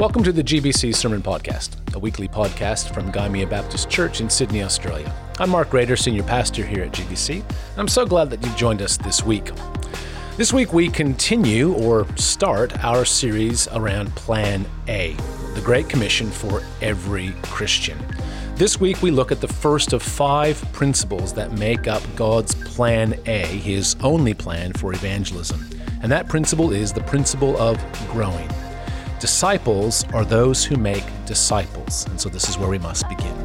Welcome to the GBC Sermon Podcast, a weekly podcast from Gymea Baptist Church in Sydney, Australia. I'm Mark Rader, Senior Pastor here at GBC, and I'm so glad that you've joined us this week. This week we continue or start our series around Plan A, the Great Commission for every Christian. This week we look at the first of 5 principles that make up God's Plan A, His only plan for evangelism. And that principle is the principle of growing. Disciples are those who make disciples. And so this is where we must begin.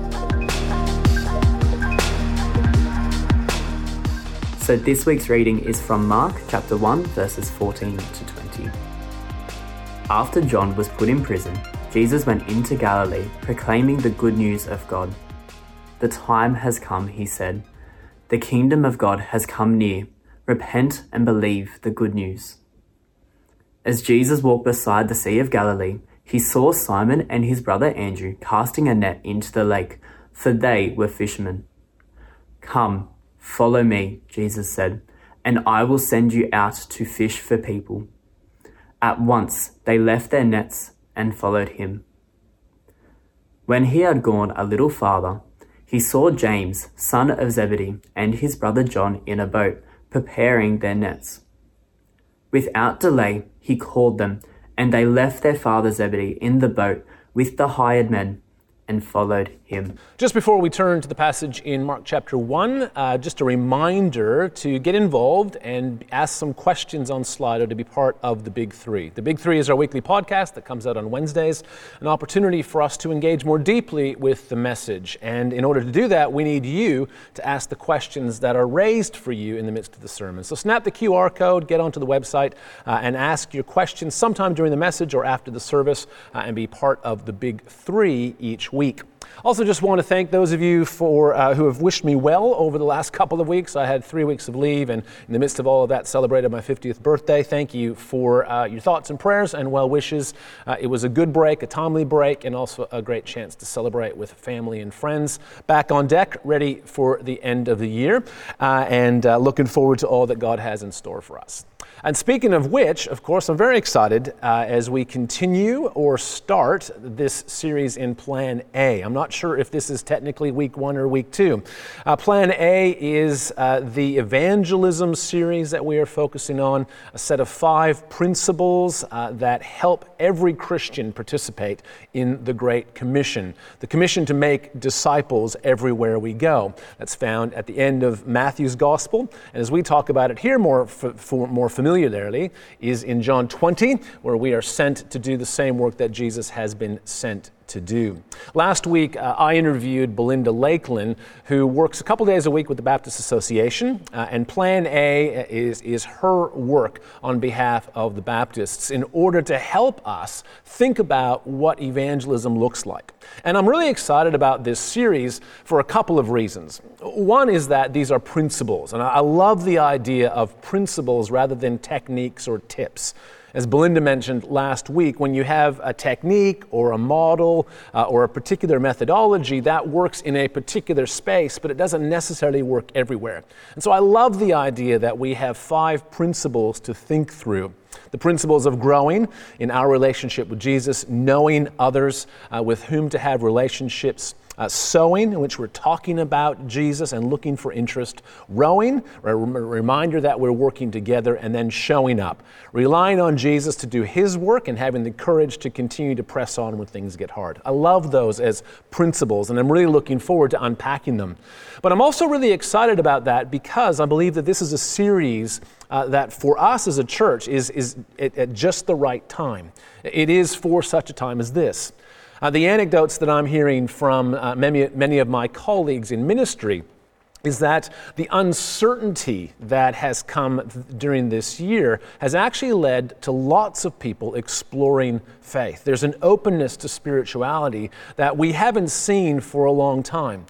So this week's reading is from Mark chapter 1, verses 14 to 20. After John was put in prison, Jesus went into Galilee, proclaiming the good news of God. The time has come, he said. The kingdom of God has come near. Repent and believe the good news. As Jesus walked beside the Sea of Galilee, he saw Simon and his brother Andrew casting a net into the lake, for they were fishermen. Come, follow me, Jesus said, and I will send you out to fish for people. At once they left their nets and followed him. When he had gone a little farther, he saw James, son of Zebedee, and his brother John in a boat, preparing their nets. Without delay, he called them, and they left their father Zebedee in the boat with the hired men and followed him. Just before we turn to the passage in Mark chapter 1, just a reminder to get involved and ask some questions on Slido to be part of the Big Three. The Big Three is our weekly podcast that comes out on Wednesdays, an opportunity for us to engage more deeply with the message. And in order to do that, we need you to ask the questions that are raised for you in the midst of the sermon. So snap the QR code, get onto the website, and ask your questions sometime during the message or after the service, and be part of the Big Three each week. Also, just want to thank those of you who have wished me well over the last couple of weeks. I had 3 weeks of leave, and in the midst of all of that, celebrated my 50th birthday. Thank you for your thoughts and prayers and well wishes. It was a good break, a timely break, and also a great chance to celebrate with family and friends. Back on deck, ready for the end of the year, and looking forward to all that God has in store for us. And speaking of which, of course, I'm very excited as we continue or start this series in Plan A. I'm not sure if this is technically week 1 or week 2. Plan A is the evangelism series that we are focusing on, a set of 5 principles that help every Christian participate in the Great Commission. The commission to make disciples everywhere we go. That's found at the end of Matthew's Gospel. And as we talk about it here more familiarly, is in John 20, where we are sent to do the same work that Jesus has been sent to do. Last week, I interviewed Belinda Lakeland, who works a couple days a week with the Baptist Association, and Plan A is her work on behalf of the Baptists in order to help us think about what evangelism looks like. And I'm really excited about this series for a couple of reasons. One is that these are principles, and I love the idea of principles rather than techniques or tips. As Belinda mentioned last week, when you have a technique or a model or a particular methodology, that works in a particular space, but it doesn't necessarily work everywhere. And so I love the idea that we have 5 principles to think through. The principles of growing in our relationship with Jesus, knowing others with whom to have relationships, sowing, in which we're talking about Jesus and looking for interest, rowing, a reminder that we're working together, and then showing up, relying on Jesus to do His work and having the courage to continue to press on when things get hard. I love those as principles, and I'm really looking forward to unpacking them. But I'm also really excited about that because I believe that this is a series that for us as a church is at just the right time. It is for such a time as this. The anecdotes that I'm hearing from many of my colleagues in ministry is that the uncertainty that has come during this year has actually led to lots of people exploring faith. There's an openness to spirituality that we haven't seen for a long time.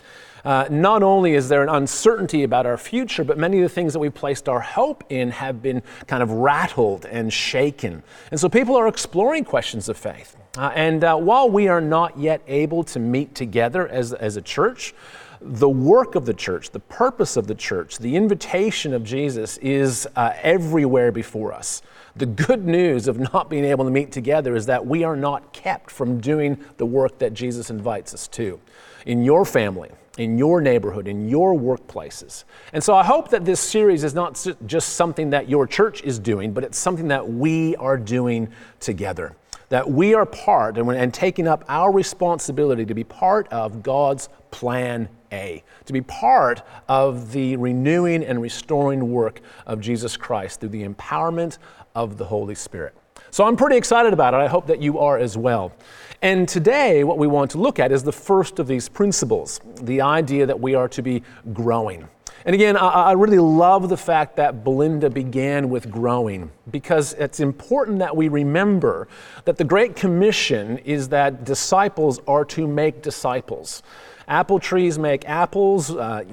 Not only is there an uncertainty about our future, but many of the things that we've placed our hope in have been kind of rattled and shaken. And so people are exploring questions of faith. And while we are not yet able to meet together as a church, the work of the church, the purpose of the church, the invitation of Jesus is everywhere before us. The good news of not being able to meet together is that we are not kept from doing the work that Jesus invites us to in your family, in your neighborhood, in your workplaces. And so I hope that this series is not just something that your church is doing, but it's something that we are doing together. That we are part and taking up our responsibility to be part of God's plan A, to be part of the renewing and restoring work of Jesus Christ through the empowerment of the Holy Spirit. So I'm pretty excited about it. I hope that you are as well. And today, what we want to look at is the first of these principles, the idea that we are to be growing. And again, I really love the fact that Belinda began with growing, because it's important that we remember that the Great Commission is that disciples are to make disciples. Apple trees make apples,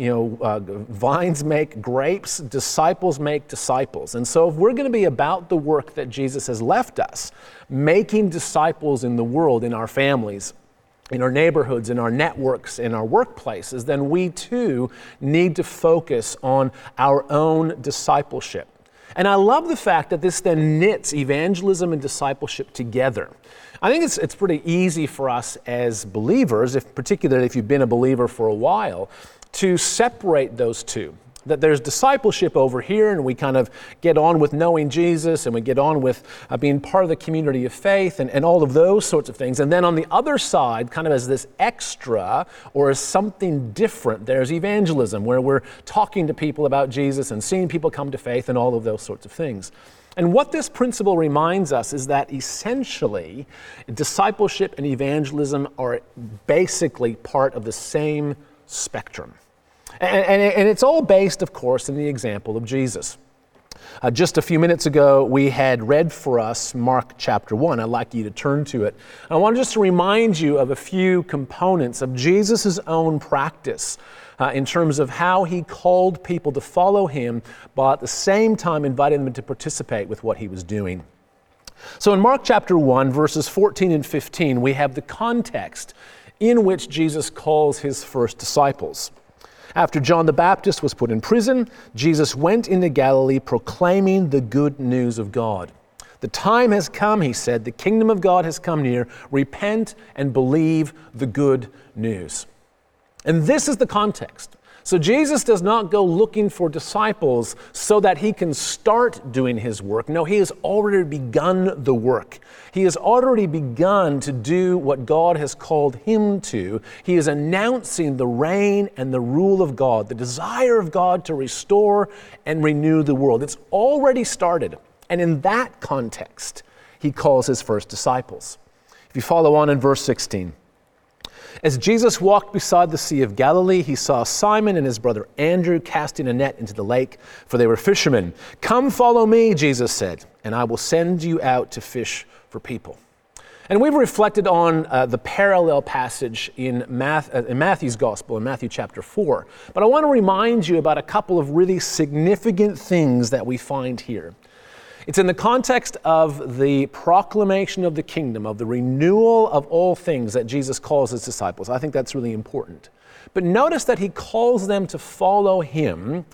vines make grapes, disciples make disciples. And so if we're going to be about the work that Jesus has left us, making disciples in the world, in our families, in our neighborhoods, in our networks, in our workplaces, then we too need to focus on our own discipleship. And I love the fact that this then knits evangelism and discipleship together. I think it's pretty easy for us as believers, particularly if you've been a believer for a while, to separate those two. That there's discipleship over here, and we kind of get on with knowing Jesus, and we get on with being part of the community of faith, and all of those sorts of things. And then on the other side, kind of as this extra or as something different, there's evangelism, where we're talking to people about Jesus and seeing people come to faith and all of those sorts of things. And what this principle reminds us is that essentially discipleship and evangelism are basically part of the same spectrum. And it's all based, of course, in the example of Jesus. Just a few minutes ago, we had read for us Mark chapter 1. I'd like you to turn to it. I want just to remind you of a few components of Jesus' own practice in terms of how he called people to follow him, but at the same time inviting them to participate with what he was doing. So in Mark chapter 1, verses 14 and 15, we have the context in which Jesus calls his first disciples. After John the Baptist was put in prison, Jesus went into Galilee proclaiming the good news of God. The time has come, he said, the kingdom of God has come near. Repent and believe the good news. And this is the context. So Jesus does not go looking for disciples so that he can start doing his work. No, he has already begun the work. He has already begun to do what God has called him to. He is announcing the reign and the rule of God, the desire of God to restore and renew the world. It's already started. And in that context, he calls his first disciples. If you follow on in verse 16, as Jesus walked beside the Sea of Galilee, he saw Simon and his brother Andrew casting a net into the lake, for they were fishermen. "Come follow me," Jesus said, "and I will send you out to fish for people." And we've reflected on the parallel passage in Matthew's Gospel, in Matthew chapter 4. But I want to remind you about a couple of really significant things that we find here. It's in the context of the proclamation of the kingdom, of the renewal of all things that Jesus calls his disciples. I think that's really important. But notice that he calls them to follow him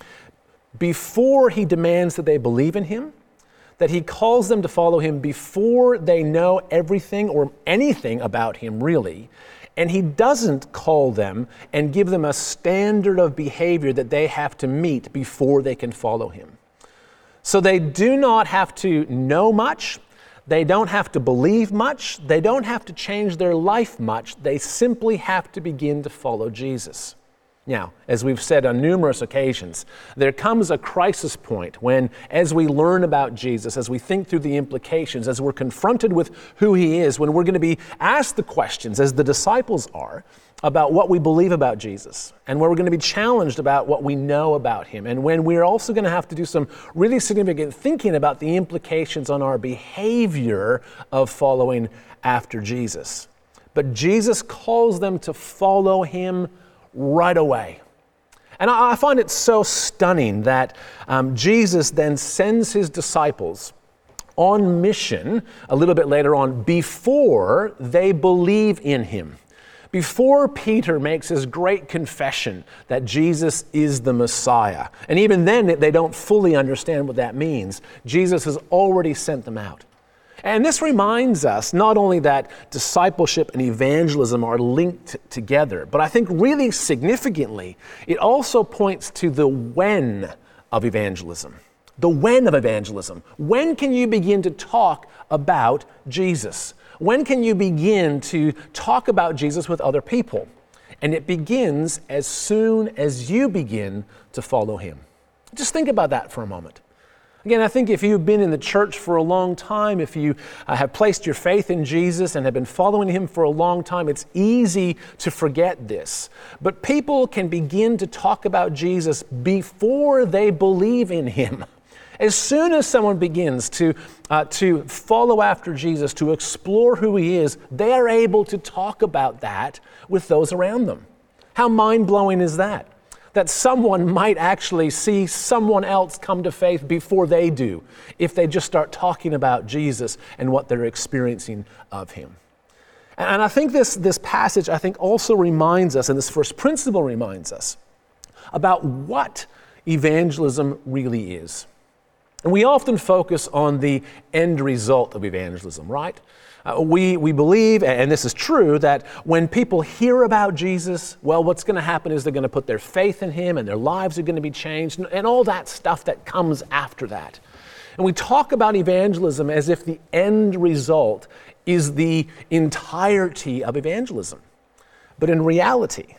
before he demands that they believe in him, that he calls them to follow him before they know everything or anything about him, really. And he doesn't call them and give them a standard of behavior that they have to meet before they can follow him. So they do not have to know much, they don't have to believe much, they don't have to change their life much, they simply have to begin to follow Jesus. Now, as we've said on numerous occasions, there comes a crisis point when, as we learn about Jesus, as we think through the implications, as we're confronted with who he is, when we're going to be asked the questions, as the disciples are, about what we believe about Jesus, and where we're going to be challenged about what we know about him, and when we're also going to have to do some really significant thinking about the implications on our behavior of following after Jesus. But Jesus calls them to follow him right away. And I find it so stunning that Jesus then sends his disciples on mission a little bit later on before they believe in him. Before Peter makes his great confession that Jesus is the Messiah, and even then they don't fully understand what that means, Jesus has already sent them out. And this reminds us not only that discipleship and evangelism are linked together, but I think really significantly, it also points to the when of evangelism. The when of evangelism. When can you begin to talk about Jesus? When can you begin to talk about Jesus with other people? And it begins as soon as you begin to follow him. Just think about that for a moment. Again, I think if you've been in the church for a long time, if you have placed your faith in Jesus and have been following him for a long time, it's easy to forget this. But people can begin to talk about Jesus before they believe in him. As soon as someone begins to follow after Jesus, to explore who he is, they are able to talk about that with those around them. How mind-blowing is that? That someone might actually see someone else come to faith before they do, if they just start talking about Jesus and what they're experiencing of him. And I think this passage, also reminds us, and this first principle reminds us, about what evangelism really is. And we often focus on the end result of evangelism, right? We believe, and this is true, that when people hear about Jesus, well, what's going to happen is they're going to put their faith in him and their lives are going to be changed and all that stuff that comes after that. And we talk about evangelism as if the end result is the entirety of evangelism. But in reality,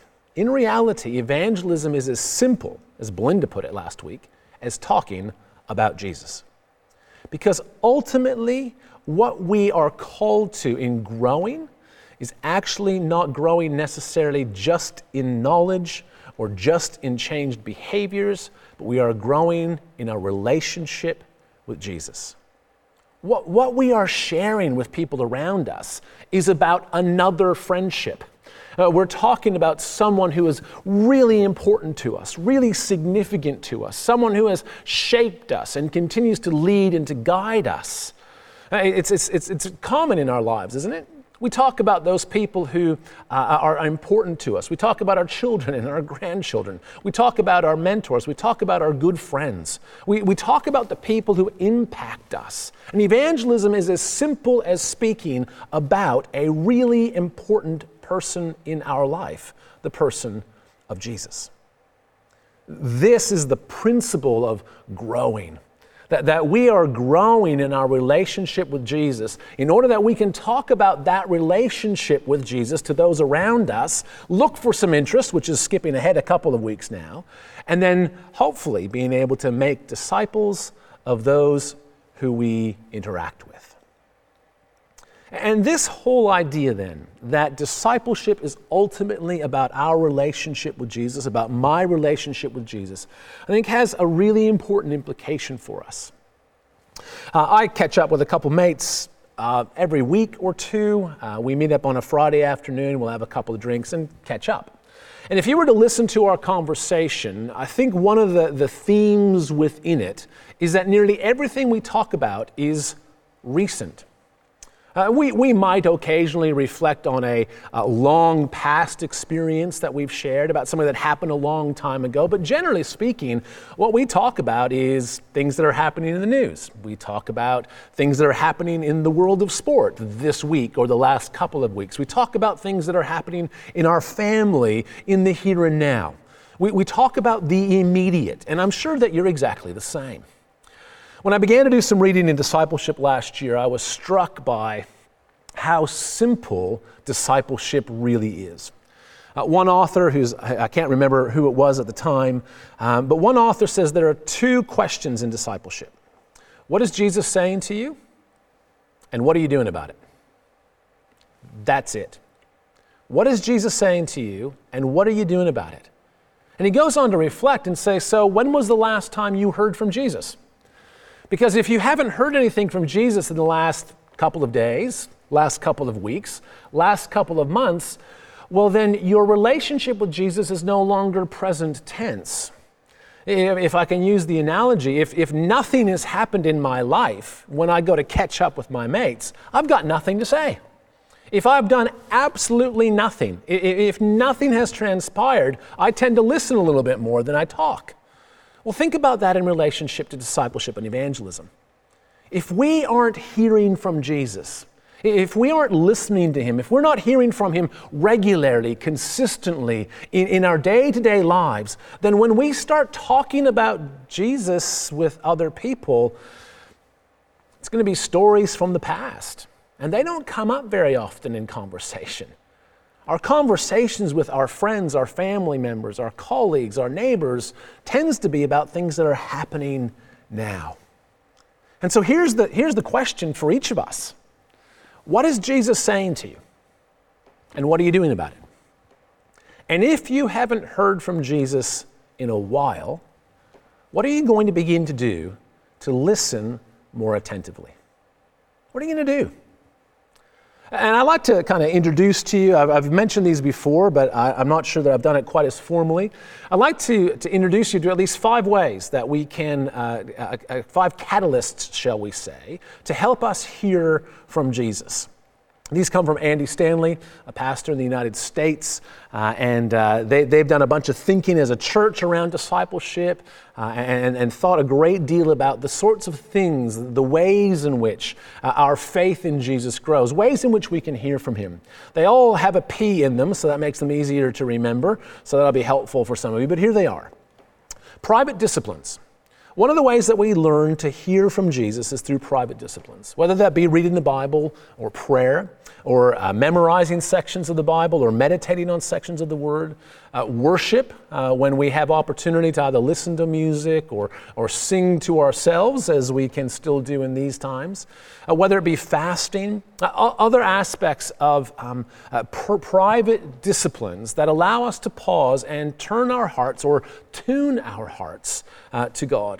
evangelism is as simple, as Belinda put it last week, as talking about Jesus. Because ultimately, what we are called to in growing is actually not growing necessarily just in knowledge or just in changed behaviors, but we are growing in a relationship with Jesus. What we are sharing with people around us is about another friendship. We're talking about someone who is really important to us, really significant to us, someone who has shaped us and continues to lead and to guide us. It's common in our lives, isn't it? We talk about those people who are important to us. We talk about our children and our grandchildren. We talk about our mentors. We talk about our good friends. We talk about the people who impact us. And evangelism is as simple as speaking about a really important person in our life, the person of Jesus. This is the principle of growing. That we are growing in our relationship with Jesus in order that we can talk about that relationship with Jesus to those around us, look for some interest, which is skipping ahead a couple of weeks now, and then hopefully being able to make disciples of those who we interact with. And this whole idea then, that discipleship is ultimately about our relationship with Jesus, about my relationship with Jesus, I think has a really important implication for us. I catch up with a couple mates every week or two. We meet up on a Friday afternoon, we'll have a couple of drinks and catch up. And if you were to listen to our conversation, I think one of the themes within it is that nearly everything we talk about is recent. We might occasionally reflect on a long past experience that we've shared about something that happened a long time ago, but generally speaking, what we talk about is things that are happening in the news. We talk about things that are happening in the world of sport this week or the last couple of weeks. We talk about things that are happening in our family in the here and now. We talk about the immediate, and I'm sure that you're exactly the same. When I began to do some reading in discipleship last year, I was struck by how simple discipleship really is. One author, I can't remember who it was at the time, but one author says there are two questions in discipleship. What is Jesus saying to you? And what are you doing about it? That's it. What is Jesus saying to you? And what are you doing about it? And he goes on to reflect and say, so when was the last time you heard from Jesus? Because if you haven't heard anything from Jesus in the last couple of days, last couple of weeks, last couple of months, well then your relationship with Jesus is no longer present tense. If I can use the analogy, if nothing has happened in my life when I go to catch up with my mates, I've got nothing to say. If I've done absolutely nothing, if nothing has transpired, I tend to listen a little bit more than I talk. Well, think about that in relationship to discipleship and evangelism. If we aren't hearing from Jesus, if we aren't listening to Him, if we're not hearing from Him regularly, consistently in our day-to-day lives, then when we start talking about Jesus with other people, it's going to be stories from the past. And they don't come up very often in conversation. Our conversations with our friends, our family members, our colleagues, our neighbors tends to be about things that are happening now. And so here's the question for each of us. What is Jesus saying to you? And what are you doing about it? And if you haven't heard from Jesus in a while, what are you going to begin to do to listen more attentively? What are you going to do? And I'd like to kind of introduce to you, I've mentioned these before, but I'm not sure that I've done it quite as formally. I'd like to introduce you to at least 5 ways that we can, 5 catalysts, shall we say, to help us hear from Jesus. These come from Andy Stanley, a pastor in the United States, and they've done a bunch of thinking as a church around discipleship and thought a great deal about the sorts of things, the ways in which our faith in Jesus grows, ways in which we can hear from Him. They all have a P in them, so that makes them easier to remember, so that'll be helpful for some of you, but here they are. Private disciplines. One of the ways that we learn to hear from Jesus is through private disciplines, whether that be reading the Bible or prayer or memorizing sections of the Bible or meditating on sections of the Word, worship when we have opportunity to either listen to music or sing to ourselves, as we can still do in these times, whether it be fasting, other aspects of private disciplines that allow us to pause and turn our hearts or tune our hearts to God.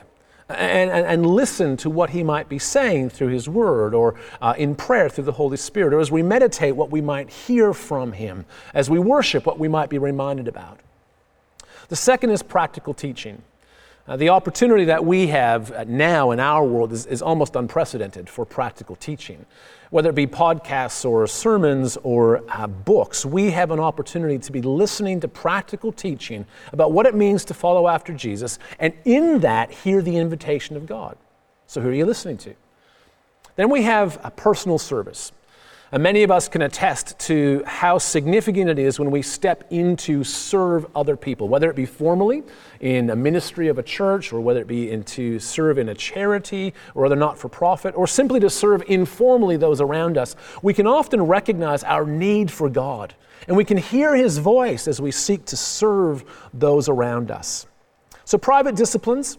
And listen to what He might be saying through His Word or in prayer through the Holy Spirit, or as we meditate what we might hear from Him, as we worship what we might be reminded about. The second is practical teaching. The opportunity that we have now in our world is almost unprecedented for practical teaching. Whether it be podcasts or sermons or books, we have an opportunity to be listening to practical teaching about what it means to follow after Jesus, and in that, hear the invitation of God. So who are you listening to? Then we have a personal service. And many of us can attest to how significant it is when we step in to serve other people, whether it be formally in a ministry of a church, or whether it be to serve in a charity or other not-for-profit, or simply to serve informally those around us. We can often recognize our need for God, and we can hear His voice as we seek to serve those around us. So private disciplines,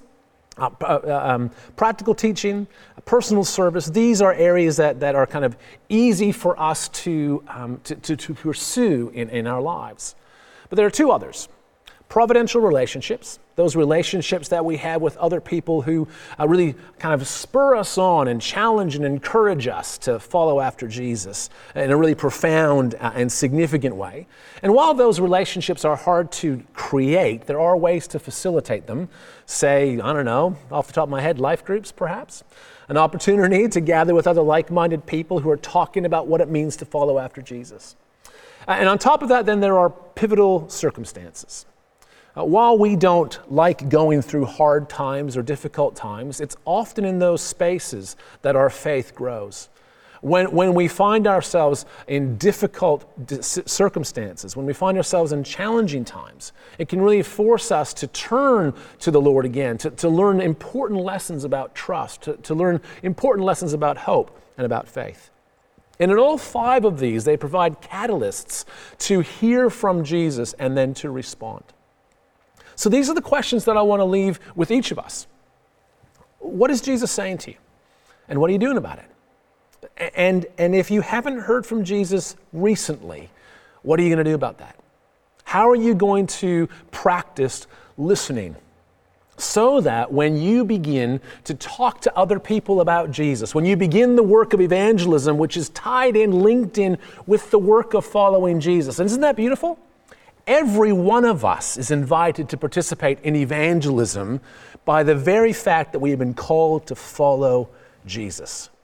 practical teaching, personal service, these are areas that are kind of easy for us to pursue in our lives. But there are 2 others. Providential relationships, those relationships that we have with other people who really kind of spur us on and challenge and encourage us to follow after Jesus in a really profound and significant way. And while those relationships are hard to create, there are ways to facilitate them. Say, I don't know, off the top of my head, life groups perhaps. An opportunity to gather with other like-minded people who are talking about what it means to follow after Jesus. And on top of that, then there are pivotal circumstances. While we don't like going through hard times or difficult times, it's often in those spaces that our faith grows. When we find ourselves in difficult circumstances, when we find ourselves in challenging times, it can really force us to turn to the Lord again, to learn important lessons about trust, to learn important lessons about hope and about faith. And in all 5 of these, they provide catalysts to hear from Jesus and then to respond. So these are the questions that I want to leave with each of us. What is Jesus saying to you? And what are you doing about it? And if you haven't heard from Jesus recently, what are you going to do about that? How are you going to practice listening so that when you begin to talk to other people about Jesus, when you begin the work of evangelism, which is tied in, linked in with the work of following Jesus, and isn't that beautiful? Every one of us is invited to participate in evangelism by the very fact that we have been called to follow Jesus.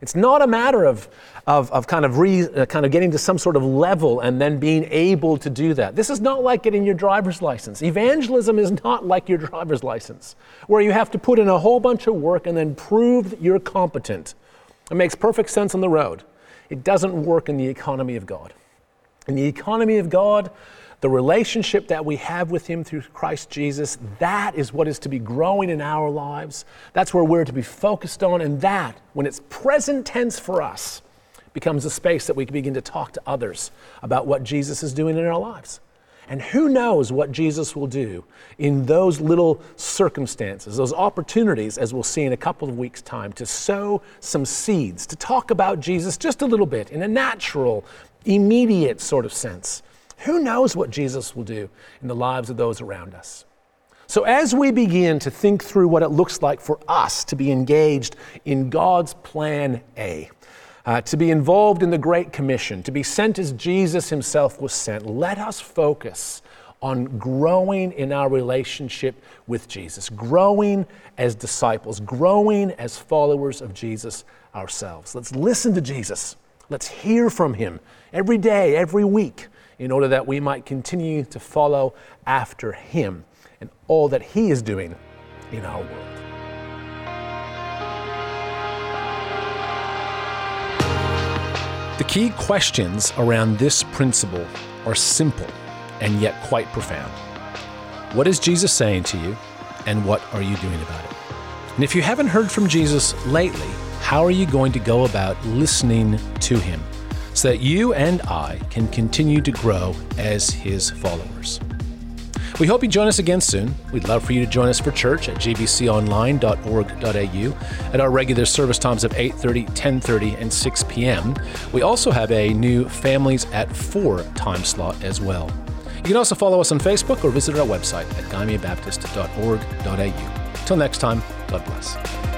It's not a matter of kind of getting to some sort of level and then being able to do that. This is not like getting your driver's license. Evangelism is not like your driver's license, where you have to put in a whole bunch of work and then prove that you're competent. It makes perfect sense on the road. It doesn't work in the economy of God. In the economy of God, the relationship that we have with Him through Christ Jesus, that is what is to be growing in our lives. That's where we're to be focused on, and that, when it's present tense for us, becomes a space that we can begin to talk to others about what Jesus is doing in our lives. And who knows what Jesus will do in those little circumstances, those opportunities, as we'll see in a couple of weeks' time, to sow some seeds, to talk about Jesus just a little bit in a natural, immediate sort of sense. Who knows what Jesus will do in the lives of those around us? So as we begin to think through what it looks like for us to be engaged in God's plan A, to be involved in the Great Commission, to be sent as Jesus Himself was sent, let us focus on growing in our relationship with Jesus, growing as disciples, growing as followers of Jesus ourselves. Let's listen to Jesus. Let's hear from Him every day, every week, in order that we might continue to follow after Him and all that He is doing in our world. The key questions around this principle are simple and yet quite profound. What is Jesus saying to you, and what are you doing about it? And if you haven't heard from Jesus lately, how are you going to go about listening to Him, so that you and I can continue to grow as His followers? We hope you join us again soon. We'd love for you to join us for church at gbconline.org.au at our regular service times of 8:30, 10:30, and 6 p.m. We also have a new Families at 4 time slot as well. You can also follow us on Facebook or visit our website at guymeabaptist.org.au. Till next time, God bless.